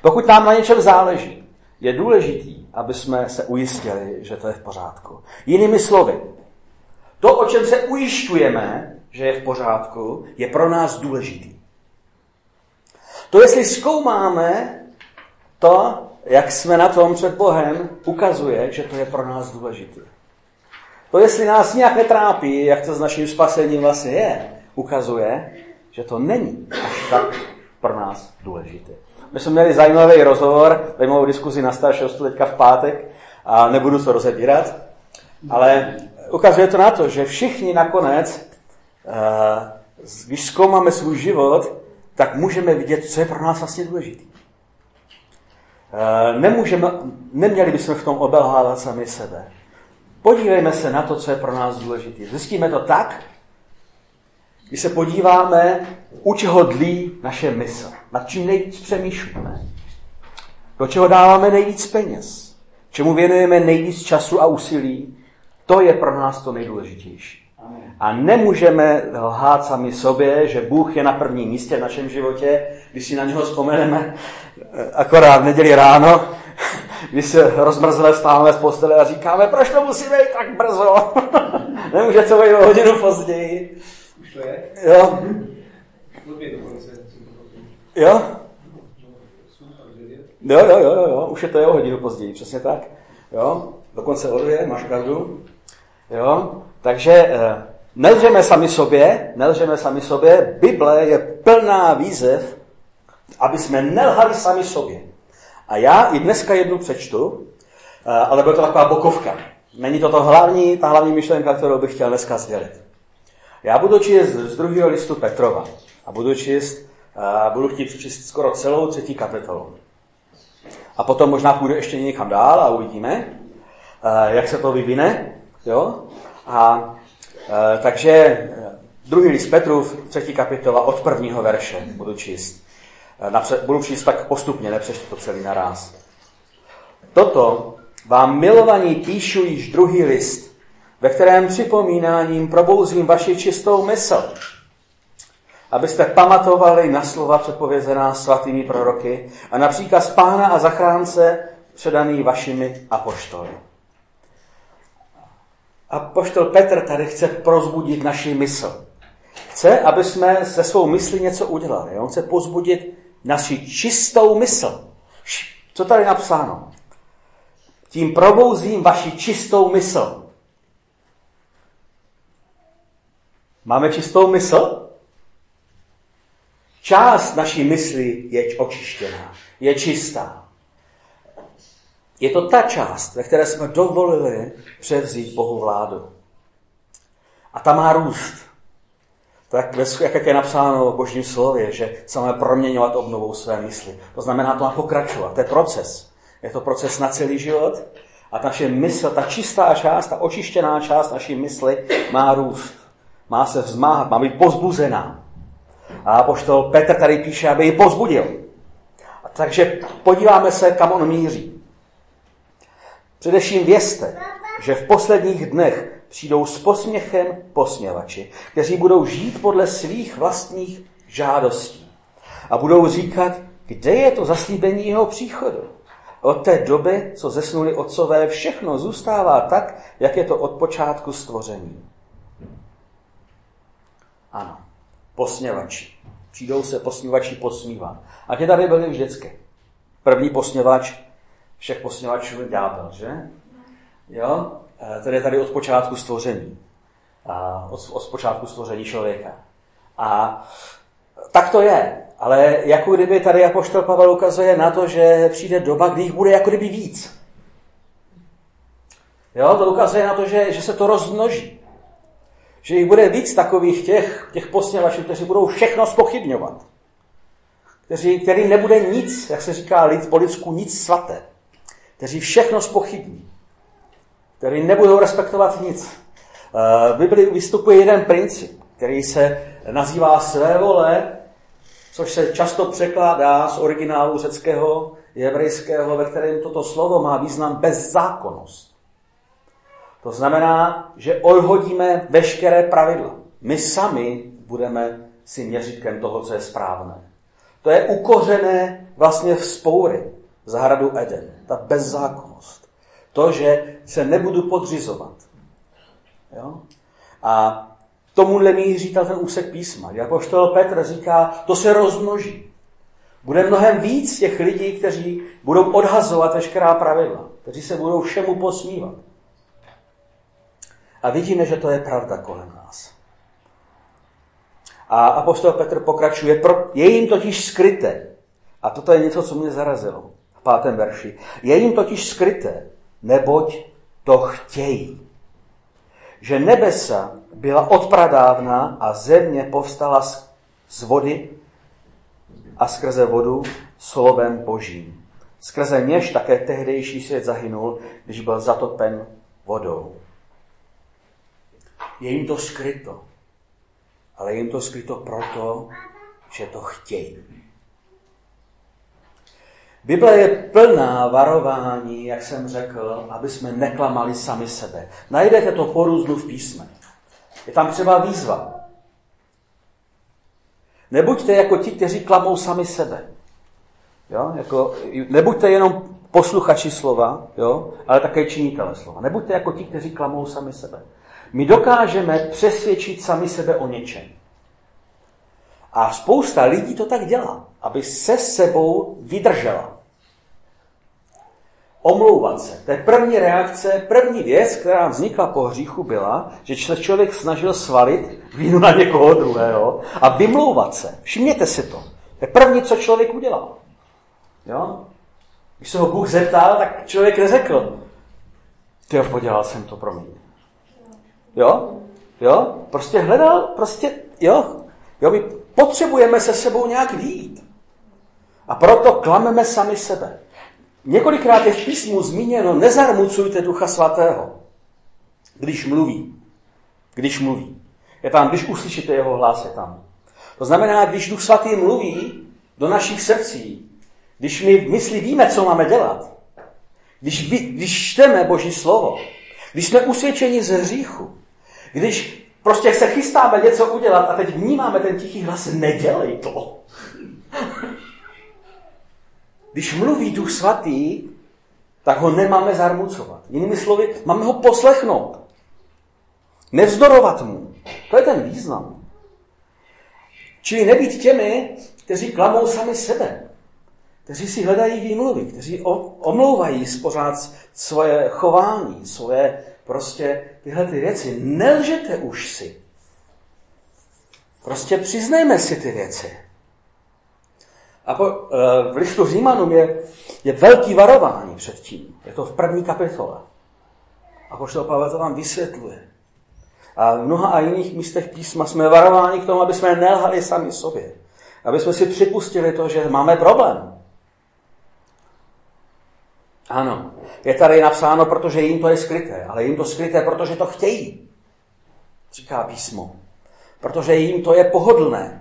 Pokud nám na něčem záleží, je důležitý, aby jsme se ujistili, že to je v pořádku. Jinými slovy, to, o čem se ujišťujeme, že je v pořádku, je pro nás důležitý. To, jestli zkoumáme to, jak jsme na tom před Bohem, ukazuje, že to je pro nás důležité. To, jestli nás nějak netrápí, jak to s naším spasením vlastně je, ukazuje, že to není až tak pro nás důležité. My jsme měli zajímavý rozhovor, zajímavou diskuzi na staršostu teďka v pátek a nebudu to rozebírat, ale ukazuje to na to, že všichni nakonec, když zkoumáme svůj život, tak můžeme vidět, co je pro nás vlastně důležité. Neměli bychom v tom obelhávat sami sebe. Podívejme se na to, co je pro nás důležité. Zjistíme to tak, když se podíváme, u čeho dlí naše mysl, nad čím nejvíc přemýšlíme, do čeho dáváme nejvíc peněz, čemu věnujeme nejvíc času a úsilí, to je pro nás to nejdůležitější. A nemůžeme lhát sami sobě, že Bůh je na prvním místě v našem životě, když si na něho vzpomeneme akorát v neděli ráno, když se rozmrzle vstáváme z postele a říkáme, proč to musí být tak brzo? Nemůže to být o hodinu později. Už to je? Jo. Jo? Jo, už je to o hodinu později, přesně tak. Jo, dokonce o 2, máš pravdu. Jo, takže nelžeme sami sobě, Bible je plná výzev, aby jsme nelhali sami sobě. A já i dneska jednu přečtu, ale bude to taková bokovka. Není to ta hlavní myšlenka, kterou bych chtěl dneska sdělit. Já budu číst z 2. listu Petrova a budu chtít přečíst skoro celou 3. kapitolu. A potom možná půjdu ještě někam dál a uvidíme, jak se to vyvine. Jo? Takže 2. list Petrův, 3. kapitola od 1. verše budu číst. Budu číst tak postupně, nepřečtu to celý naráz. Toto vám milovaní píšu již 2. list, ve kterém připomínáním probouzím vaši čistou mysl, abyste pamatovali na slova předpovězená svatými proroky a na příkaz Pána a zachránce předaný vašimi apoštoly. Apoštol Petr tady chce prozbudit naši mysl. Chce, aby jsme se svou myslí něco udělali. On chce pozbudit naši čistou mysl. Co tady napsáno? Tím probouzím vaši čistou mysl. Máme čistou mysl? Část naší mysli je očištěná, je čistá. Je to ta část, ve které jsme dovolili převzít Bohu vládu. A ta má růst. Tak, jak je napsáno v Božím slově, že se máme proměňovat obnovou své mysli. To znamená, to má pokračovat. To je proces. Je to proces na celý život. A naše mysl, ta čistá část, ta očištěná část naší mysli má růst. Má se vzmáhat, má být pozbuzená. A apoštol Petr tady píše, aby ji pozbudil. A takže podíváme se, kam on míří. Především vězte, že v posledních dnech přijdou s posměchem posměvači, kteří budou žít podle svých vlastních žádostí. A budou říkat, kde je to zaslíbení jeho příchodu. Od té doby, co zesnuli otcové, všechno zůstává tak, jak je to od počátku stvoření. Ano, posměvači. Přijdou se posměvači posmívat. A ti tady byli vždycky. První posměvač všech posměvačů je ďábel, že? Jo? Tedy tady od počátku stvoření. Od počátku stvoření člověka. A tak to je. Ale jako kdyby tady apoštol Pavel ukazuje na to, že přijde doba, kdy jich bude jako kdyby víc. Jo? To ukazuje na to, že se to rozmnoží. Že jich bude víc takových těch posměvačů, kteří budou všechno zpochybňovat. Kterým nebude nic, jak se říká po lidsku, nic svaté. Kteří všechno zpochybní. Kteří nebudou respektovat nic. V Biblii vystupuje jeden princip, který se nazývá svévole, což se často překládá z originálu řeckého, hebrejského, ve kterém toto slovo má význam bezzákonnost. To znamená, že odhodíme veškeré pravidla. My sami budeme si měřítkem toho, co je správné. To je ukořené vlastně v spoury zahradu Eden. Ta bezzákonnost. To, že se nebudu podřizovat. Jo? A tomuhle míří ten úsek písma. Jak apoštol Petr říká, to se rozmnoží. Bude mnohem víc těch lidí, kteří budou odhazovat veškerá pravidla. Kteří se budou všemu posmívat. A vidíme, že to je pravda kolem nás. A apoštol Petr pokračuje, je jim totiž skryté. A toto je něco, co mě zarazilo v 5. verši. Je jim totiž skryté, neboť to chtějí. Že nebesa byla odpradávna a země povstala z vody a skrze vodu slovem Božím. Skrze něž také tehdejší svět zahynul, když byl zatopen vodou. Je jim to skryto. Ale je jim to skryto proto, že to chtějí. Bible je plná varování, jak jsem řekl, aby jsme neklamali sami sebe. Najdete to po různu v písme. Je tam třeba výzva. Nebuďte jako ti, kteří klamou sami sebe. Jo? Nebuďte jenom posluchači slova, jo? Ale také činitele slova. Nebuďte jako ti, kteří klamou sami sebe. My dokážeme přesvědčit sami sebe o něčem. A spousta lidí to tak dělá, aby se sebou vydržela. Omlouvat se. To je první reakce, první věc, která vznikla po hříchu, byla, že se člověk snažil svalit vínu na někoho druhého a vymlouvat se. Všimněte si to. To je první, co člověk udělal. Jo? Když se ho Bůh zeptal, tak člověk neřekl, tyjo, podělal jsem to, promiň. Jo? Jo? Prostě hledal, jo? My potřebujeme se sebou nějak vyjít. A proto klameme sami sebe. Několikrát je v písmu zmíněno, nezarmucujte Ducha Svatého, když mluví. Když mluví. Je tam, když uslyšíte jeho hlas, je tam. To znamená, když Duch Svatý mluví do našich srdcí, když my v mysli víme, co máme dělat, když čteme Boží slovo, když jsme usvědčeni ze hříchu, když prostě se chystáme něco udělat a teď vnímáme ten tichý hlas, nedělej to. Když mluví Duch Svatý, tak ho nemáme zarmucovat. Jinými slovy, máme ho poslechnout. Nevzdorovat mu. To je ten význam. Čili nebýt těmi, kteří klamou sami sebe. Kteří si hledají výmluvy, kteří omlouvají pořád svoje chování, svoje prostě tyhle ty věci. Nelžete už si. Prostě přiznejme si ty věci. A v listu Římanům je velký varování před tím. Je to v 1. kapitole. A apoštol Pavel to vám vysvětluje. A v mnoha a jiných místech písma jsme varováni k tomu, aby jsme nelhali sami sobě. Aby jsme si připustili to, že máme problém. Ano, je tady napsáno, protože jim to je skryté, ale jim to skryté, protože to chtějí, říká písmo. Protože jim to je pohodlné.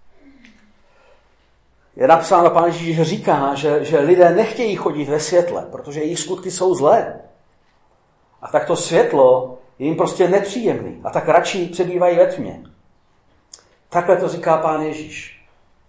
Je napsáno, Pán Ježíš říká, že lidé nechtějí chodit ve světle, protože jejich skutky jsou zlé. A tak to světlo je jim prostě nepříjemný. A tak radši přebývají ve tmě. Takhle to říká Pán Ježíš.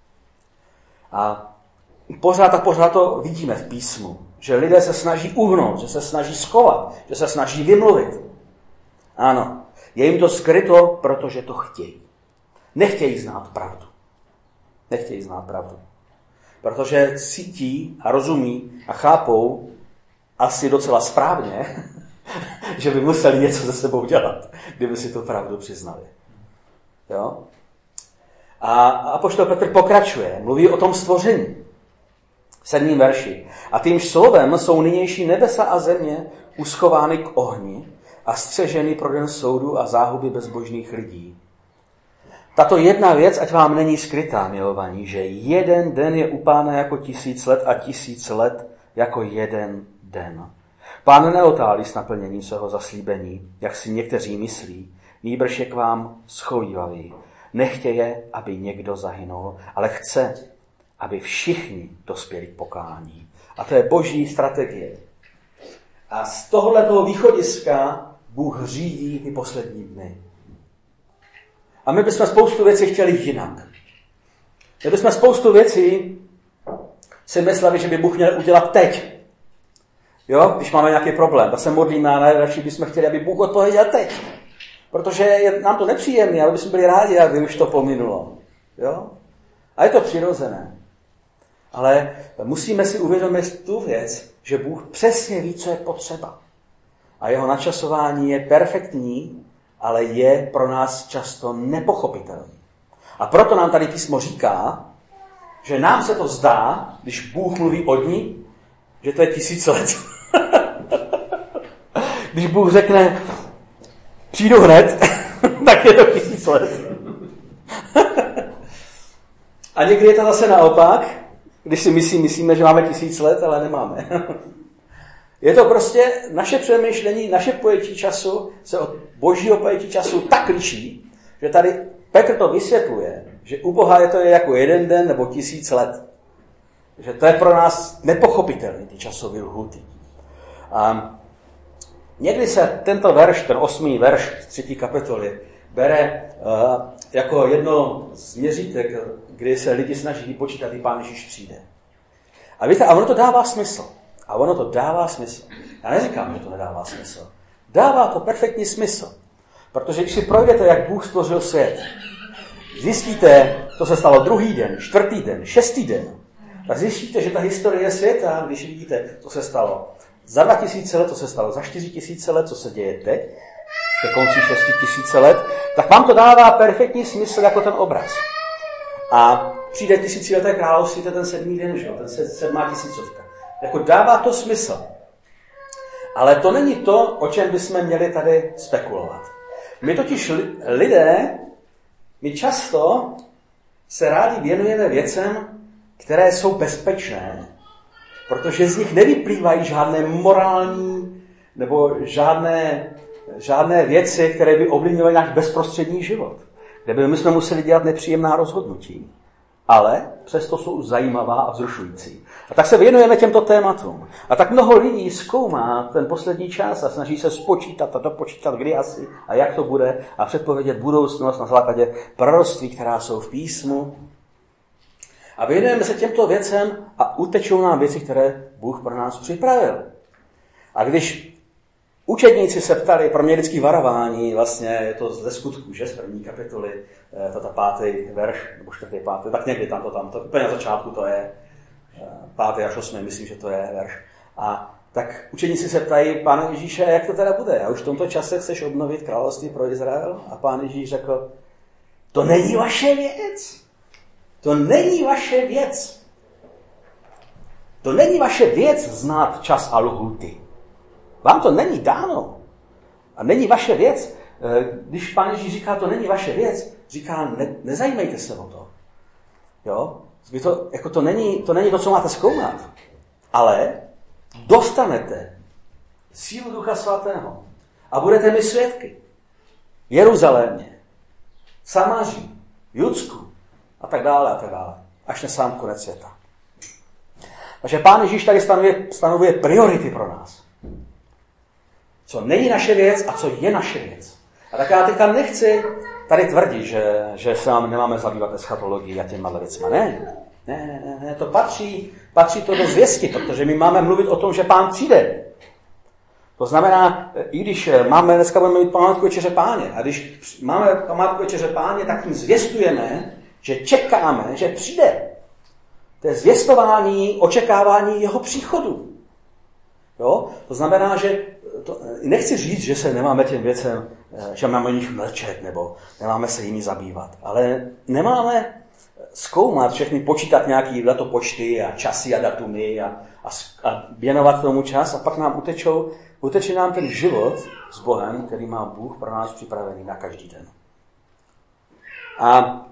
A pořád to vidíme v písmu. Že lidé se snaží uhnout, že se snaží schovat, že se snaží vymluvit. Ano, je jim to skryto, protože to chtějí. Nechtějí znát pravdu. Nechtějí znát pravdu. Protože cítí a rozumí a chápou asi docela správně, že by museli něco se sebou dělat, kdyby si tu pravdu přiznali. Jo? A apoštol Petr pokračuje, mluví o tom stvoření. V 7. verši. A týmž slovem jsou nynější nebesa a země uschovány k ohni a střeženy pro den soudu a záhuby bezbožných lidí. Tato jedna věc, ať vám není skrytá, milovaní, že jeden den je u Pána jako 1000 let a 1000 let jako jeden den. Pán neotálí s naplněním svého zaslíbení, jak si někteří myslí, nýbrž je k vám schovívavý. Nechtěje, aby někdo zahynul, ale chce, aby všichni dospěli k pokání. A to je Boží strategie. A z tohoto východiska Bůh řídí ty poslední dny. A my bychom spoustu věcí chtěli jinak. My bychom spoustu věcí si mysleli, že by Bůh měl udělat teď. Jo, když máme nějaký problém, tak se modlíme a nejradši bychom chtěli, aby Bůh odpověděl teď. Protože je nám to nepříjemné, ale bychom byli rádi, aby už to pominulo. Jo? A je to přirozené. Ale musíme si uvědomit tu věc, že Bůh přesně ví, co je potřeba. A jeho načasování je perfektní, ale je pro nás často nepochopitelný. A proto nám tady písmo říká, že nám se to zdá, když Bůh mluví o dní, že to je 1000 let. Když Bůh řekne, přijdu hned, tak je to 1000 let. A někdy je to zase naopak, když si myslíme, že máme 1000 let, ale nemáme. Je to prostě naše přemýšlení, naše pojetí času se od božího pojetí času tak liší, že tady Petr to vysvětluje, že u Boha je to jako 1 den nebo 1000 let. Že to je pro nás nepochopitelné, ty časové lhuty. A někdy se tento verš, ten 8. verš z 3. kapitoly, bere jako jedno z měřítek, kdy se lidi snaží vypočítat, kdy Pán Ježíš přijde. A víte, a ono to dává smysl. Já neříkám, že to nedává smysl. Dává to perfektní smysl. Protože když si projdete, jak Bůh stvořil svět, zjistíte, to se stalo 2. den, 4. den, 6. den, tak zjistíte, že ta historie světa, když vidíte, co se stalo za 2000 let, co se stalo za 4000 let, co se děje teď, ke konci 6000 let, tak vám to dává perfektní smysl jako ten obraz. A přijde 1000leté království, to je ten 7. den, že? Ten 7. tisícovka. Jako dává to smysl. Ale to není to, o čem bychom měli tady spekulovat. My totiž lidé, my často se rádi věnujeme věcem, které jsou bezpečné, protože z nich nevyplývají žádné morální nebo žádné věci, které by ovlivňovaly náš bezprostřední život, kde by my jsme museli dělat nepříjemná rozhodnutí. Ale přesto jsou zajímavá a vzrušující. A tak se věnujeme těmto tématům. A tak mnoho lidí zkoumá ten poslední čas a snaží se spočítat a dopočítat, kdy asi a jak to bude a předpovědět budoucnost na základě proroctví, která jsou v písmu. A věnujeme se těmto věcem a utečou nám věci, které Bůh pro nás připravil. A když učedníci se ptali, pro mě vždycky varování, vlastně je to ze Skutků, že z 1. kapitoly, ta 5. verš, nebo 4. 5. tak někdy tam to úplně na začátku to je, 5. až 8. myslím, že to je verš. A tak učedníci se ptají, Páne Ježíše, jak to teda bude? A už v tomto čase chceš obnovit království pro Izrael? A Pán Ježíš řekl, to není vaše věc. To není vaše věc. To není vaše věc znát čas a lhůty. Vám to není dáno. A není vaše věc. Když Pán Ježíš říká, to není vaše věc, říká, nezajímejte se o to. Jo? To není to, co máte zkoumat. Ale dostanete sílu Ducha Svatého a budete mi svědky. V Jeruzalémě, v Samaří, v Judsku a tak dále, až na sám konec světa. Takže Pán Ježíš tady stanovuje priority pro nás. Co není naše věc a co je naše věc. A tak já teďka nechci tady tvrdit, že se nám nemáme zabývat eschatologií a těma věcma. Ne, to patří to do zvěsti, protože my máme mluvit o tom, že Pán přijde. To znamená, i když dneska budeme mít památku Večeře Páně, a když máme památku Večeře Páně, tak tím zvěstujeme, že čekáme, že přijde. To je zvěstování, očekávání jeho příchodu. Jo? To znamená, že nechci říct, že se nemáme těm věcem, že máme o nich mlčet, nebo nemáme se jimi zabývat. Ale nemáme zkoumat všechny, počítat nějaký letopočty a časy a datumy a věnovat tomu čas a pak nám uteče nám ten život s Bohem, který má Bůh pro nás připravený na každý den. A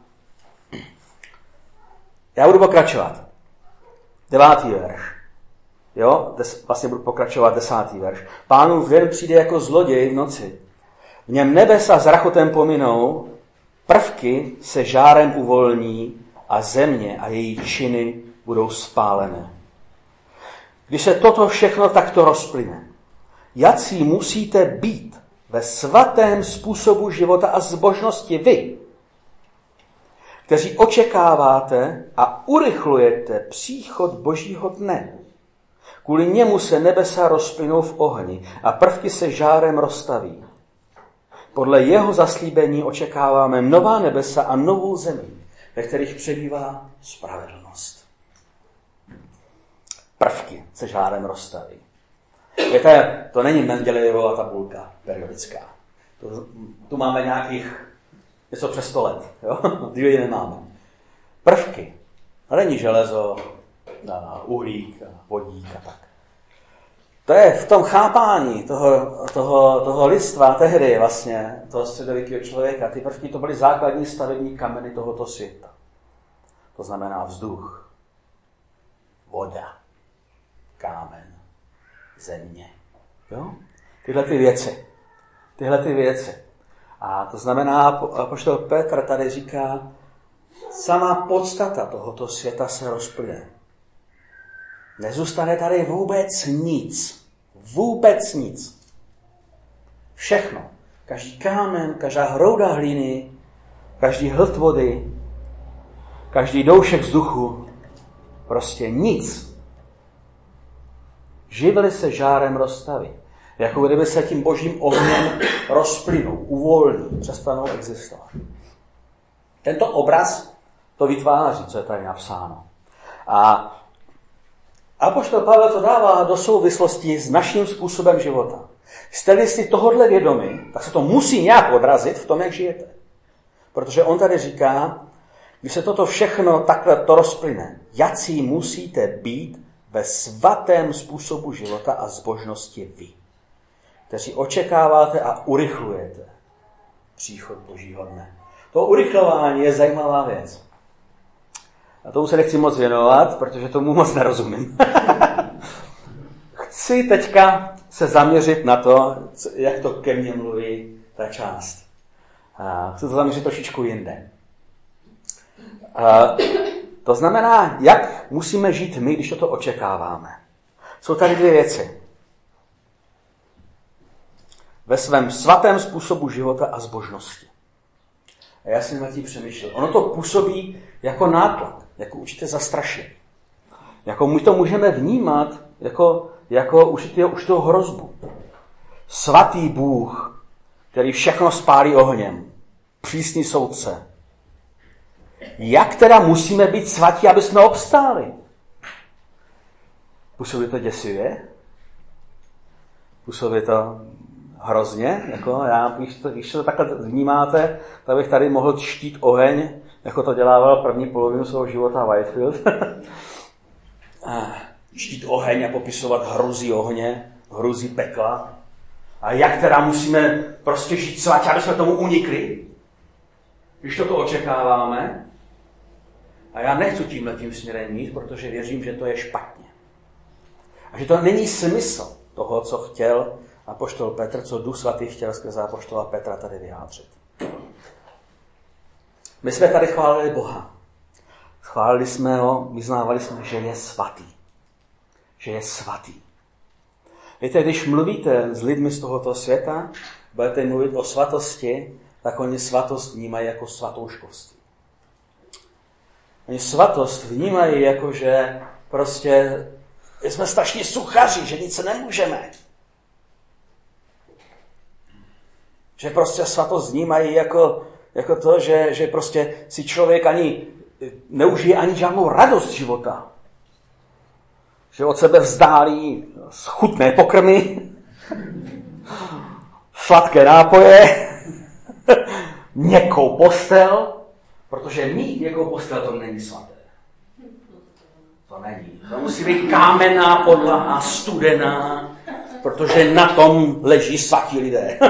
já budu pokračovat. 9. verš. Jo, vlastně budu pokračovat 10. verš. Pánův den přijde jako zloděj v noci. V něm nebesa s rachotem pominou, prvky se žárem uvolní a země a její činy budou spálené. Když se toto všechno takto rozplyne, jací musíte být ve svatém způsobu života a zbožnosti vy, kteří očekáváte a urychlujete příchod Božího dne. Kvůli němu se nebesa rozplynou v ohni a prvky se žárem roztaví. Podle jeho zaslíbení očekáváme nová nebesa a novou zemi, ve kterých přebývá spravedlnost. Prvky se žárem roztaví. Víte, to není Mendelejevova tabulka periodická. Tu máme nějakých něco přes 100 let. Jo? Díly nemáme. Prvky. To není železo, uhlík, vodík a tak. To je v tom chápání toho lidstva tehdy vlastně, toho středověkého člověka. Ty prvky to byly základní stavební kameny tohoto světa. To znamená vzduch, voda, kámen, země. Jo? Tyhle ty věci. A to znamená, apoštol Petr tady říká, sama podstata tohoto světa se rozplyne. Nezůstane tady vůbec nic. Vůbec nic. Všechno. Každý kámen, každá hrouda hlíny, každý hlad vody, každý doušek vzduchu, prostě nic. Živly se žárem roztaví. Jako kdyby se tím božím ohněm rozplynou, uvolní, přestanou existovat. Tento obraz to vytváří, co je tady napsáno. A apoštol Pavel to dává do souvislosti s naším způsobem života. Jste-li si tohodle vědomi, tak se to musí nějak odrazit v tom, jak žijete. Protože on tady říká, když se toto všechno takhle to rozplyne, jací musíte být ve svatém způsobu života a zbožnosti vy, kteří očekáváte a urychlujete příchod Božího dne. To urychlování je zajímavá věc. A tomu se nechci moc věnovat, protože tomu moc nerozumím. Chci teďka se zaměřit na to, jak to ke mně mluví ta část. Chci to zaměřit trošičku jinde. To znamená, jak musíme žít my, když toto očekáváme. Jsou tady dvě věci. Ve svém svatém způsobu života a zbožnosti. A já jsem nad tím přemýšlel. Ono to působí jako nátlak, jako určité zastrašení. Jako my to můžeme vnímat jako určitou hrozbu. Svatý Bůh, který všechno spálí ohněm. Přísný soudce. Jak teda musíme být svatí, aby jsme obstáli? Působí to děsivě? Působí to hrozně? Když to takhle vnímáte, tak bych tady mohl štít oheň, jako to dělával první polovinu svého života Whitefield. Štít oheň a popisovat hrůzy ohně, hrůzy pekla. A jak teda musíme prostě žít svatě, aby jsme tomu unikli? Když toto očekáváme. A já nechci tímhletím směrem jít, protože věřím, že to je špatně. A že to není smysl toho, co chtěl apoštol Petr, co Duch Svatý chtěl skrze apoštola Petra tady vyjádřit. My jsme tady chválili Boha. Chválili jsme ho, vyznávali jsme, že je svatý. Že je svatý. Víte, když mluvíte s lidmi z tohoto světa, budete mluvit o svatosti, tak oni svatost vnímají jako svatouškovství. Oni svatost vnímají jako, že prostě jsme strašně suchaři, že nic nemůžeme. Že prostě svatost vnímají jako to, že prostě si člověk ani neužije ani žádnou radost života. Že od sebe vzdálí chutné pokrmy, sladké nápoje, měkkou postel, protože mít měkkou postel to není svaté. To není. To musí být kámenná podlaha, studená, protože na tom leží svatí lidé.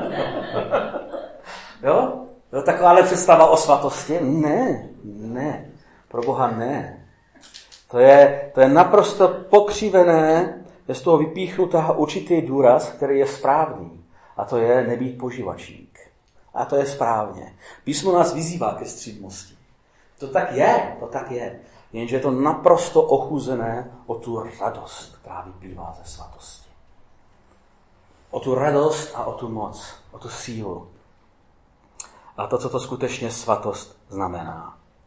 Jo? Takováhle představa o svatosti? Ne. Pro Boha ne. To je naprosto pokřivené, je z toho vypíchnutá určitý důraz, který je správný. A to je nebýt poživačník. A to je správně. Písmo nás vyzývá ke střídmosti. To tak je. Jenže je to naprosto ochuzené o tu radost, která vyplývá ze svatosti. O tu radost a o tu moc, o tu sílu. A to, co to skutečně svatost znamená.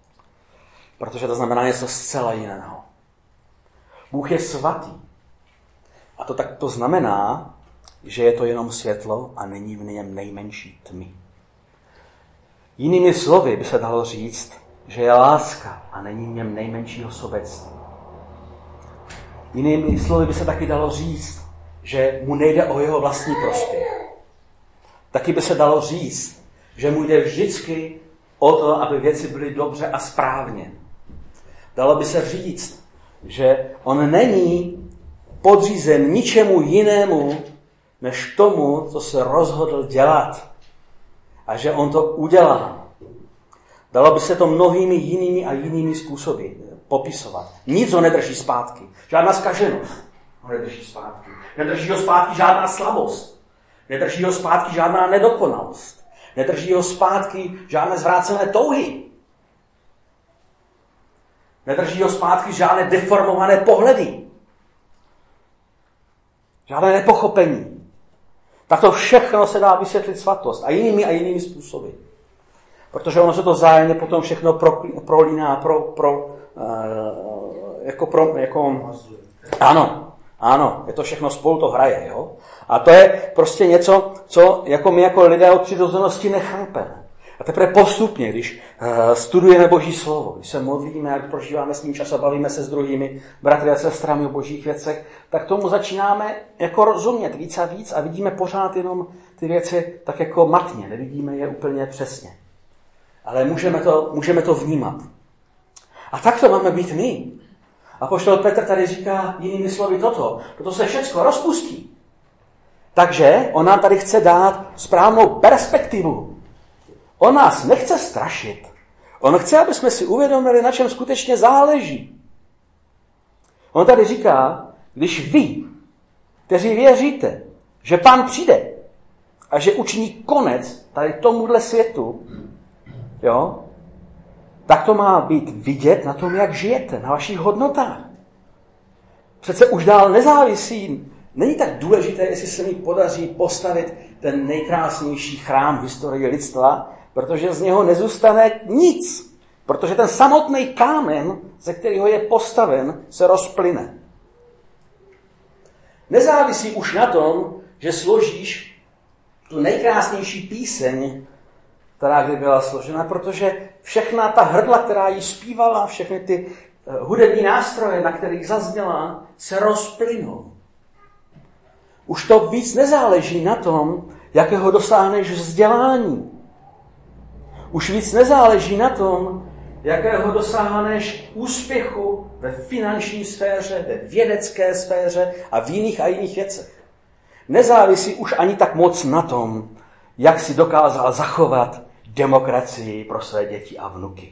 protože to znamená něco zcela jiného. Bůh je svatý. A to znamená, že je to jenom světlo a není v něm nejmenší tmy. Jinými slovy by se dalo říct, že je láska a není v něm nejmenšího sobectví. Jinými slovy by se taky dalo říct, že mu nejde o jeho vlastní prospěch. Taky by se dalo říct, že mu jde vždycky o to, aby věci byly dobře a správně. Dalo by se říct, že on není podřízen ničemu jinému, než tomu, co se rozhodl dělat. A že on to udělá. Dalo by se to mnohými jinými způsoby popisovat. Nic ho nedrží zpátky. Žádná zkaženost ho nedrží zpátky. Nedrží ho zpátky žádná slabost. Nedrží ho zpátky žádná nedokonalost. Nedrží ho zpátky žádné zvrácené touhy. Nedrží ho zpátky žádné deformované pohledy. Žádné nepochopení. Tak to všechno se dá vysvětlit svatost a jinými způsoby. Protože ono se to vzájemně potom všechno prolíná, Ano, je to všechno spolu, to hraje, jo? A to je prostě něco, co jako my jako lidé od přirozenosti nechápeme. A teprve postupně, když studujeme Boží slovo, když se modlíme, jak prožíváme s ním čas a bavíme se s druhými bratry a sestrami o božích věcech, tak tomu začínáme jako rozumět víc a víc a vidíme pořád jenom ty věci tak jako matně, nevidíme je úplně přesně. Ale můžeme to vnímat. A tak to máme být my. Apoštol Petr tady říká jinými slovy toto se všechno rozpustí. Takže on nám tady chce dát správnou perspektivu. On nás nechce strašit. On chce, aby jsme si uvědomili, na čem skutečně záleží. On tady říká, když vy, kteří věříte, že Pán přijde a že učiní konec tady tomuhle světu, jo, tak to má být vidět na tom, jak žijete, na vašich hodnotách. Přece už dál nezávisí. Není tak důležité, jestli se mi podaří postavit ten nejkrásnější chrám v historii lidstva, protože z něho nezůstane nic. Protože ten samotný kámen, ze kterého je postaven, se rozplyne. Nezávisí už na tom, že složíš tu nejkrásnější píseň, která kdy byla složena, protože všechna ta hrdla, která jí zpívala, všechny ty hudební nástroje, na kterých zazněla, se rozplynou. Už to víc nezáleží na tom, jakého dosáhneš vzdělání. Už víc nezáleží na tom, jakého dosáhneš úspěchu ve finanční sféře, ve vědecké sféře a v jiných věcech. Nezávisí už ani tak moc na tom, jak si dokázal zachovat demokracii pro své děti a vnuky.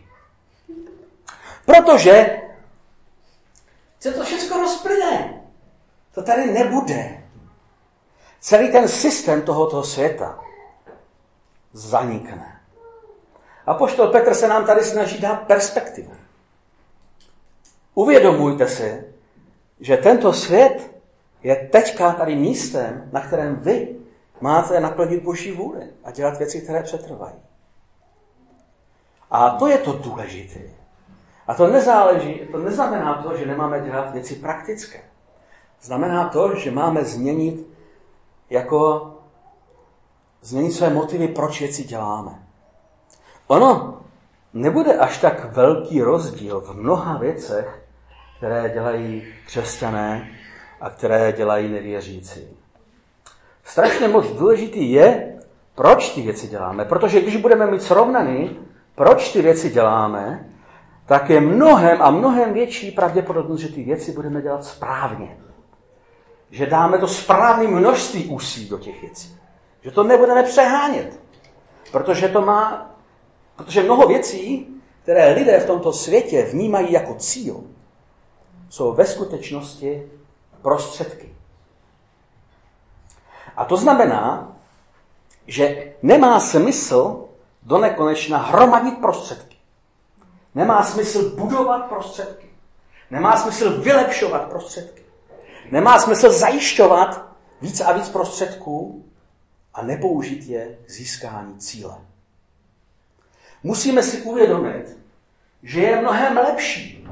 Protože se to všechno rozplyne. To tady nebude. Celý ten systém tohoto světa zanikne. Apoštol Petr se nám tady snaží dát perspektivu. Uvědomujte si, že tento svět je teďka tady místem, na kterém vy máte naplnit Boží vůli a dělat věci, které přetrvají. A to je to důležité. A to neznamená to, že nemáme dělat věci praktické. Znamená to, že máme změnit své motivy, proč věci děláme. Ono nebude až tak velký rozdíl v mnoha věcech, které dělají křesťané a které dělají nevěřící. Strašně moc důležitý je, proč ty věci děláme. Protože když budeme mít srovnaný, proč ty věci děláme, tak je mnohem větší pravděpodobnost, že ty věci budeme dělat správně. Že dáme to správné množství úsilí do těch věcí. Že to nebudeme přehánět. Protože mnoho věcí, které lidé v tomto světě vnímají jako cíl, jsou ve skutečnosti prostředky. A to znamená, že nemá smysl do nekonečna hromadit prostředky. Nemá smysl budovat prostředky. Nemá smysl vylepšovat prostředky. Nemá smysl zajišťovat víc a víc prostředků a nepoužít je k získání cíle. Musíme si uvědomit, že je mnohem lepší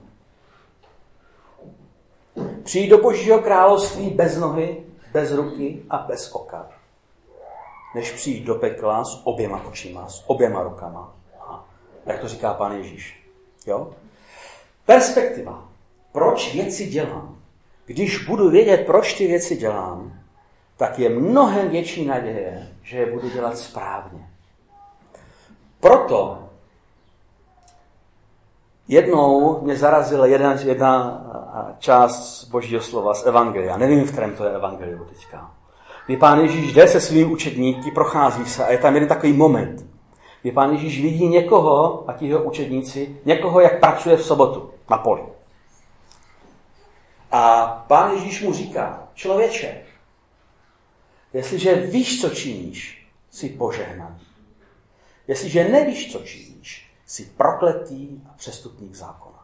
přijít do Božího království bez nohy, bez ruky a bez oka, než přijít do pekla s oběma očima, s oběma rukama. Jak to říká Pán Ježíš. Jo? Perspektiva. Proč věci dělám? Když budu vědět, proč ty věci dělám, tak je mnohem větší naděje, že je budu dělat správně. Proto jednou mě zarazila jedna část Božího slova z Evangelia. Nevím, v kterém to je Evangelium teďka. Kdy Pán Ježíš jde se svými učedníky, prochází se a je tam jeden takový moment, kdy Pán Ježíš vidí někoho, a ti jeho učedníci, někoho, jak pracuje v sobotu na poli. A Pán Ježíš mu říká, člověče, jestliže víš, co činíš, jsi požehnaný. Jestliže nevíš, co činíš, jsi prokletý a přestupník zákona.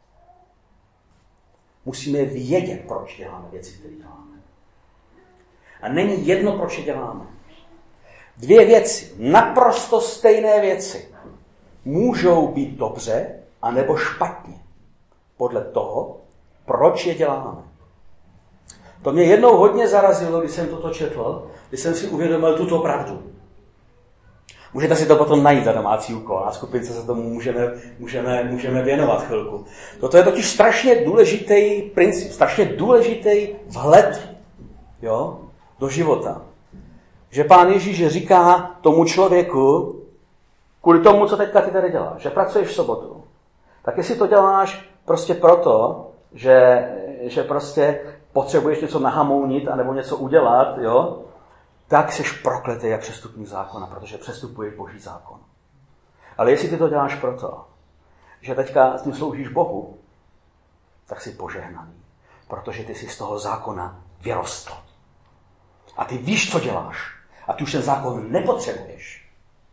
Musíme vědět, proč děláme věci, které děláme. A není jedno, proč je děláme. Dvě věci, naprosto stejné věci, můžou být dobře anebo špatně. Podle toho, proč je děláme. To mě jednou hodně zarazilo, když jsem toto četl, když jsem si uvědomil tuto pravdu. Můžete si to potom najít za domácí úkol. Na skupince se tomu můžeme věnovat chvilku. Toto je totiž strašně důležitý princip, strašně důležitý vhled, jo, do života. Že Pán Ježíš říká tomu člověku, kvůli tomu, co teďka ty tady děláš, že pracuješ v sobotu, tak jestli to děláš prostě proto, že prostě potřebuješ něco nahamounit anebo něco udělat, jo, tak seš prokletý jak přestupník zákona, protože přestupuješ Boží zákon. Ale jestli ty to děláš proto, že teďka s tím sloužíš Bohu, tak jsi požehnaný, protože ty jsi z toho zákona vyrostl. A ty víš, co děláš. A ty už ten zákon nepotřebuješ.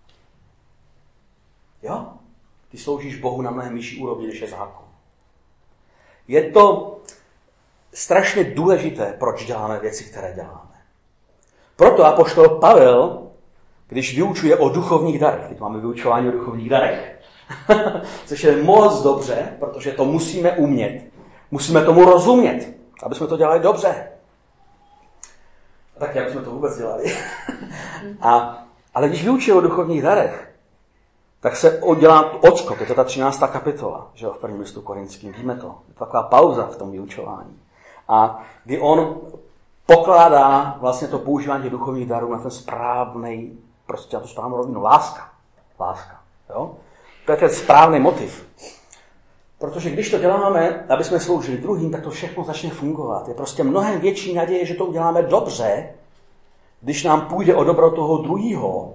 Jo? Ty sloužíš Bohu na mnohem vyšší úrovni, než je zákon. Je to strašně důležité, proč děláme věci, které děláme. Proto apoštol Pavel, když vyučuje o duchovních darech, teď máme vyučování o duchovních darech, což je moc dobře, protože to musíme umět. Musíme tomu rozumět, aby jsme to dělali dobře. Tak jak jsme to vůbec dělali. Ale když vyučuje o duchovních darech, tak se udělá odskok, je to ta 13. kapitola, že jo, v 1. listu Korinským, víme to. Je to taková pauza v tom vyučování. A kdy on pokládá vlastně to používání duchovních darů na ten správný, prostě na tu správnou rovinu. Láska. Jo? To je ten správný motiv. Protože když to děláme, aby jsme sloužili druhým, tak to všechno začne fungovat. Je prostě mnohem větší naděje, že to uděláme dobře, když nám půjde o dobro toho druhého,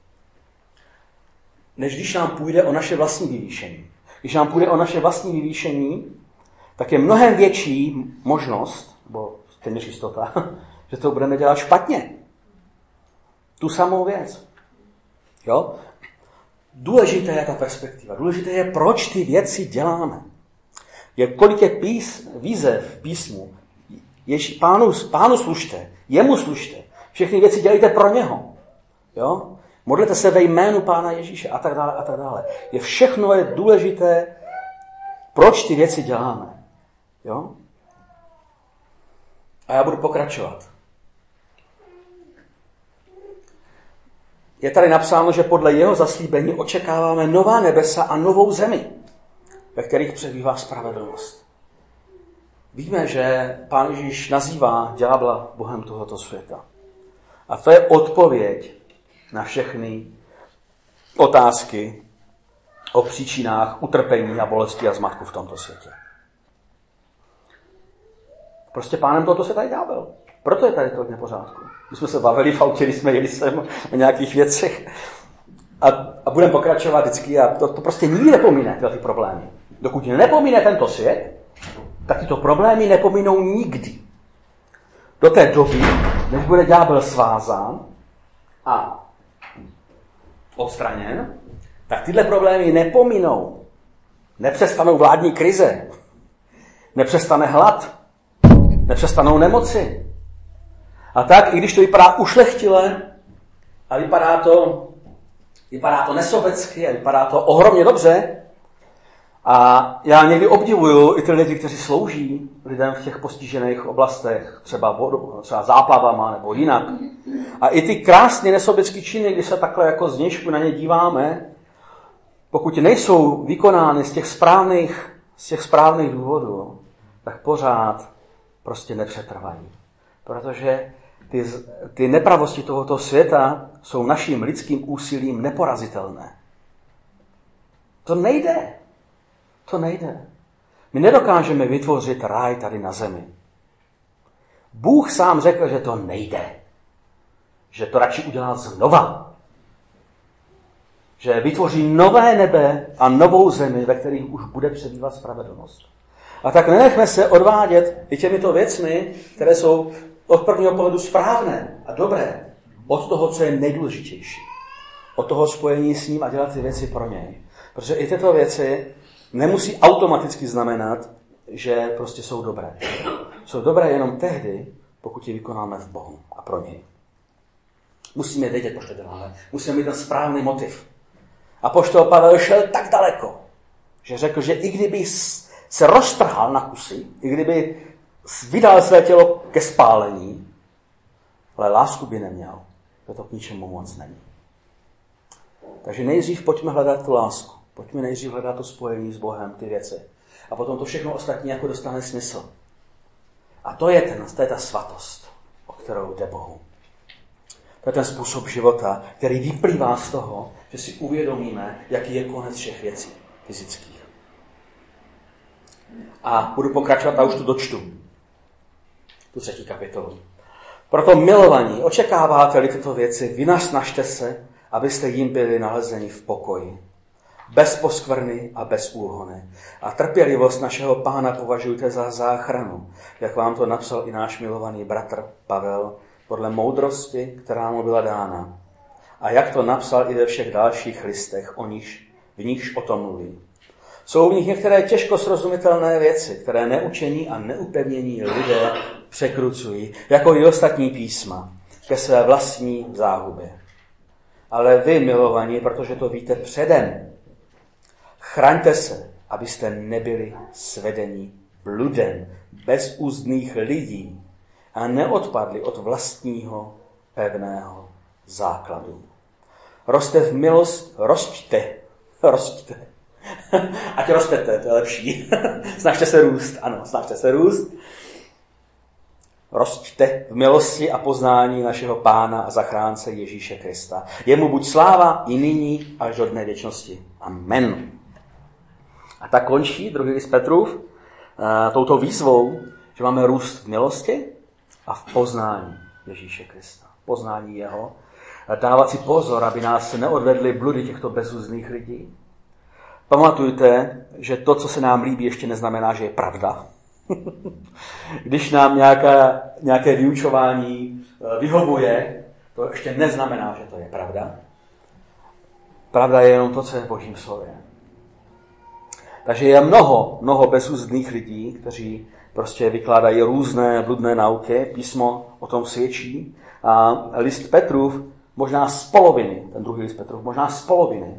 než když nám půjde o naše vlastní vyvýšení. Když nám půjde o naše vlastní vyvýšení, tak je mnohem větší možnost, nebo téměř jistota, že to budeme dělat špatně. Tu samou věc. Jo? Důležité je ta perspektiva. Důležité je, proč ty věci děláme. Kolik je výzev v písmu. Pánu služte, jemu služte. Všechny věci dělejte pro něho. Jo? Modlete se ve jménu Pána Ježíše a tak dále a tak dále. Všechno je důležité, proč ty věci děláme. Jo? A já budu pokračovat. Je tady napsáno, že podle jeho zaslíbení očekáváme nová nebesa a novou zemi, ve kterých přebývá spravedlnost. Víme, že Pán Ježíš nazývá ďábla bohem tohoto světa. A to je odpověď na všechny otázky o příčinách utrpení a bolesti a zmatku v tomto světě. Prostě pánem tohoto světa je ďábel. Proto je tady to v nepořádku. My jsme se bavili v autě, když jsme jeli sem o nějakých věcech. A budeme pokračovat vždycky. A to prostě nikdy nepomíne, tyhle ty problémy. Dokud nepomíne tento svět, tak tyto problémy nepominou nikdy. Do té doby, než bude ďábel svázán a odstraněn, tak tyhle problémy nepominou. Nepřestanou vládní krize. Nepřestane hlad. Nepřestanou nemoci. A tak, i když to vypadá ušlechtile a vypadá to nesobecky a vypadá to ohromně dobře, A já někdy obdivuju i ty lidi, kteří slouží lidem v těch postižených oblastech, třeba záplavama nebo jinak. A i ty krásné nesobecké činy, když se takhle jako znějšku na ně díváme, pokud nejsou vykonány z těch správných důvodů, tak pořád prostě nepřetrvají. Protože ty nepravosti tohoto světa jsou naším lidským úsilím neporazitelné. To nejde. To nejde. My nedokážeme vytvořit ráj tady na zemi. Bůh sám řekl, že to nejde. Že to radši udělá znova. Že vytvoří nové nebe a novou zemi, ve kterých už bude přebývat spravedlnost. A tak nenechme se odvádět i těmito věcmi, které jsou od prvního pohledu správné a dobré, od toho, co je nejdůležitější. Od toho spojení s ním a dělat ty věci pro něj. Protože i tyto věci nemusí automaticky znamenat, že prostě jsou dobré. Jsou dobré jenom tehdy, pokud je vykonáme v Bohu a pro něj. Musíme vědět, proč to děláme. Musíme mít ten správný motiv. Apoštol Pavel šel tak daleko, že řekl, že i kdyby se roztrhal na kusy, i kdyby vydal své tělo ke spálení, ale lásku by neměl, že to k ničemu moc není. Takže nejdřív pojďme hledat tu lásku. Pojďme nejdřív hledat to spojení s Bohem, ty věci. A potom to všechno ostatní jako dostane smysl. A to je ta svatost, o kterou jde Bohu. To je ten způsob života, který vyplývá z toho, že si uvědomíme, jaký je konec všech věcí fyzických. A budu pokračovat a už tu dočtu. Tu 3. kapitolu. Proto milovaní, očekáváte-li tyto věci, vynasnažte se, abyste jim byli nalezeni v pokoji. Bez poskvrny a bez úhony. A trpělivost našeho Pána považujte za záchranu, jak vám to napsal i náš milovaný bratr Pavel, podle moudrosti, která mu byla dána. A jak to napsal i ve všech dalších listech, v nichž o tom mluví. Jsou v nich některé těžko srozumitelné věci, které neučení a neupevnění lidé překrucují, jako i ostatní písma, ke své vlastní záhubě. Ale vy, milovaní, protože to víte předem, chraňte se, abyste nebyli svedeni bludem bezúzdných lidí a neodpadli od vlastního pevného základu. Roste v milost, rosťte. Ať rostete, to je lepší. Snažte se růst, ano, snažte se růst. Rosťte v milosti a poznání našeho Pána a zachránce Ježíše Krista. Jemu buď sláva i nyní až do dne věčnosti. Amen. A tak končí 2. list Petrův touto výzvou, že máme růst v milosti a v poznání Ježíše Krista. Poznání jeho. Dávat si pozor, aby nás neodvedly bludy těchto bezúzných lidí. Pamatujte, že to, co se nám líbí, ještě neznamená, že je pravda. Když nám nějaké vyučování vyhovuje, to ještě neznamená, že to je pravda. Pravda je jenom to, co je v Božím slově. Takže je mnoho bezúzdných lidí, kteří prostě vykládají různé bludné nauky, písmo o tom svědčí. A list Petrův možná z poloviny, ten 2. list Petrův, možná z poloviny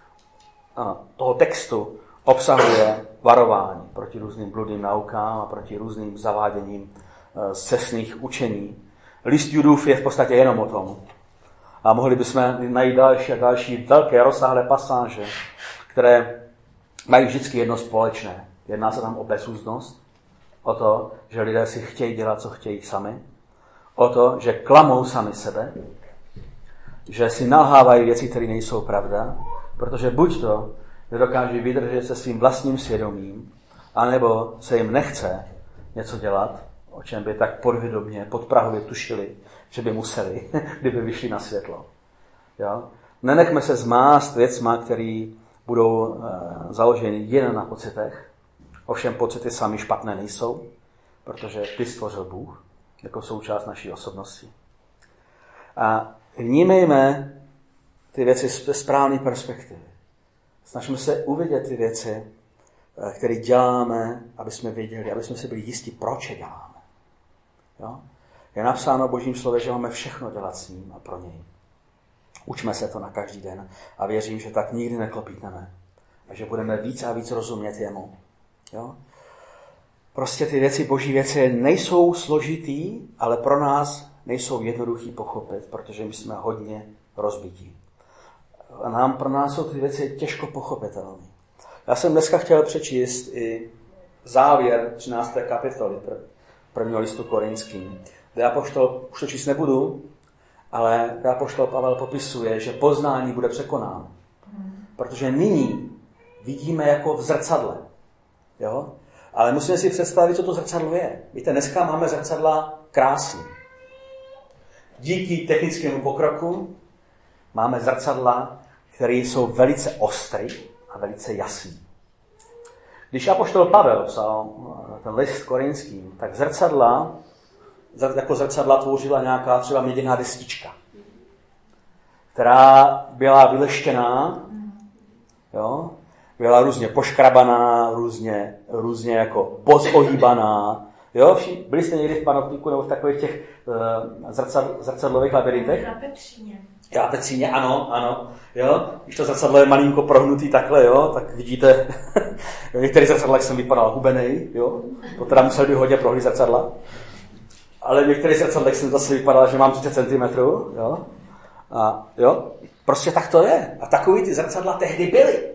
toho textu obsahuje varování proti různým bludným naukám a proti různým zaváděním scestných učení. List Judův je v podstatě jenom o tom. A mohli bychom najít další a další velké rozsáhlé pasáže, které mají vždycky jedno společné. Jedná se tam o bezúzdnost, o to, že lidé si chtějí dělat, co chtějí sami, o to, že klamou sami sebe, že si nalhávají věci, které nejsou pravda, protože buď to nedokáží vydržet se svým vlastním svědomím, anebo se jim nechce něco dělat, o čem by tak podvědomě, podprahově tušili, že by museli, kdyby vyšli na světlo. Jo? Nenechme se zmást věcma, které budou založeny jen na pocitech. Ovšem pocity sami špatné nejsou, protože ty stvořil Bůh jako součást naší osobnosti. A vnímejme ty věci z správné perspektivy. Snažíme se uvidět ty věci, které děláme, aby jsme věděli, aby jsme si byli jistí, proč je děláme. Jo? Je napsáno v Božím slově, že máme všechno dělat s ním a pro něj. Učme se to na každý den a věřím, že tak nikdy neklopítneme a že budeme víc a víc rozumět jemu. Jo? Prostě ty věci, boží věci nejsou složitý, ale pro nás nejsou jednoduchý pochopit, protože my jsme hodně rozbití. A pro nás jsou ty věci těžko pochopitelné. Já jsem dneska chtěl přečíst i závěr 13. kapitoly prvního listu Korinským, kde apoštol, už to číst nebudu, ale kde apoštol Pavel popisuje, že poznání bude překonáno. Protože nyní vidíme jako v zrcadle. Jo? Ale musíme si představit, co to zrcadlo je. Víte, dneska máme zrcadla krásný. Díky technickému pokroku máme zrcadla, které jsou velice ostré a velice jasný. Když apoštol Pavel psal ten list korinským, tak jako zrcadla tvořila nějaká třeba měděná destička, která byla vyleštěná, jo? Byla různě poškrabaná, různě jako pozohýbaná. Jo? Byli jste někdy v panoptiku nebo v takových těch zrcadlových labirintech? Na Petříně, ano. Jo? Když to zrcadlo je malinko prohnutý takhle, jo? Tak vidíte, v některých zrcadlech jsem vypadal hubenej, jo? To teda musel být hodně prohlý zrcadla. Ale v některých zrcadlech jsem zase vypadal, že mám 30 cm, jo? A jo? Prostě tak to je. A takový ty zrcadla tehdy byly.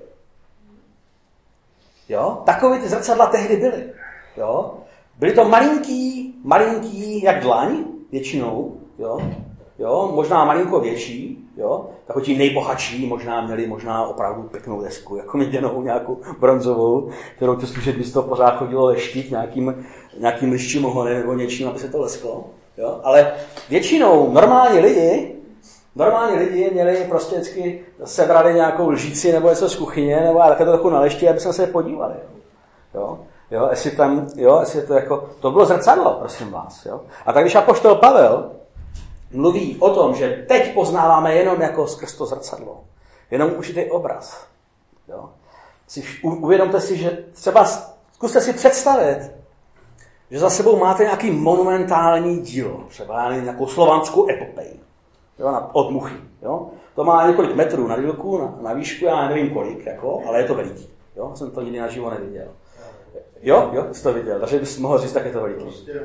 Jo? Takový ty zrcadla tehdy byly. Jo? Byly to malinký jak dlaň, většinou, jo? Možná malinko větší, jo? Takoví ti nejbohatší možná měli opravdu pěknou desku, jako měděnou nějakou bronzovou, kterou to služebnictvo pořád chodilo leštit nějakým liščím ohonem nebo něčím, aby se to lesklo. Jo? Ale většinou normální lidi měli prostě vždycky sebrali nějakou lžíci nebo něco z kuchyně, nebo také to trochu naleští, aby jsme se podívali. Jo, jestli to jako, to bylo zrcadlo, prosím vás. Jo? A tak když apoštol Pavel mluví o tom, že teď poznáváme jenom jako skrz to zrcadlo, jenom určitý obraz. Jo? Uvědomte si, že třeba zkuste si představit, že za sebou máte nějaký monumentální dílo, třeba nějakou slovanskou epopeji. Jo, od Muchy. Jo? To má několik metrů na dílku, na výšku, já nevím kolik, jako, ale je to veliký. Jo? Jsem to nikdy naživo neviděl. Jo, jsi to viděl, takže bys mohl říct, tak je to veliký.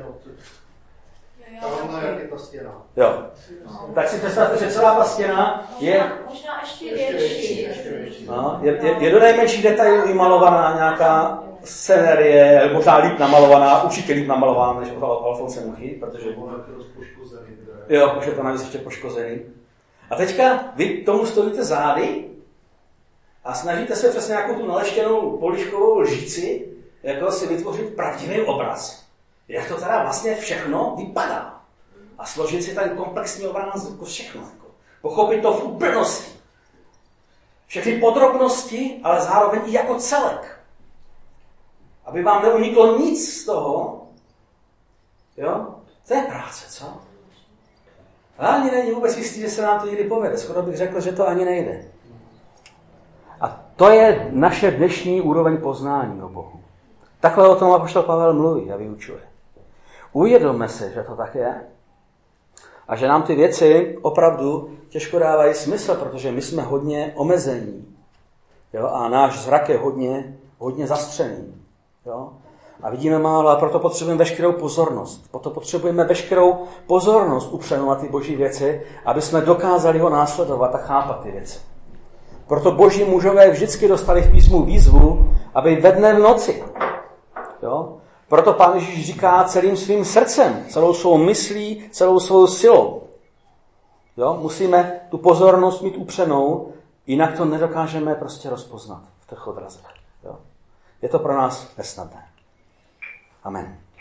Jo. Tak si představte, že celá ta stěna je... Možná ještě větší. No, je do nejmenších detailů vymalovaná nějaká scenérie, možná líp namalovaná, určitě líp namalovaná než Alfonse Muchy, protože... Jo, už je to navíc ještě poškozený. A teďka vy tomu stojíte zády a snažíte se přes nějakou tu naleštěnou poliškovou lžíci jako si vytvořit pravdivý obraz. Jak to teda vlastně všechno vypadá. A složit si ten komplexní obraz jako všechno. Jako. Pochopit to v úplnosti. Všechny podrobnosti, ale zároveň i jako celek. Aby vám neuniklo nic z toho. Jo? To je práce, co? A ani není vůbec jistý, že se nám to někdy povede. Skoro bych řekl, že to ani nejde. A to je naše dnešní úroveň poznání o Bohu. Takhle o tom apoštol Pavel mluví a vyučuje. Uvědomme si, že to tak je. A že nám ty věci opravdu těžko dávají smysl, protože my jsme hodně omezení. Jo? A náš zrak je hodně zastřený. Jo? A vidíme málo, a proto potřebujeme veškerou pozornost. Proto potřebujeme veškerou pozornost upřenou na ty boží věci, aby jsme dokázali ho následovat a chápat ty věci. Proto boží mužové vždycky dostali v písmu výzvu, aby ve dne v noci. Jo? Proto Pán Ježíš říká celým svým srdcem, celou svou myslí, celou svou silou. Jo? Musíme tu pozornost mít upřenou, jinak to nedokážeme prostě rozpoznat v těch odrazech. Jo? Je to pro nás nesnadné. Amen.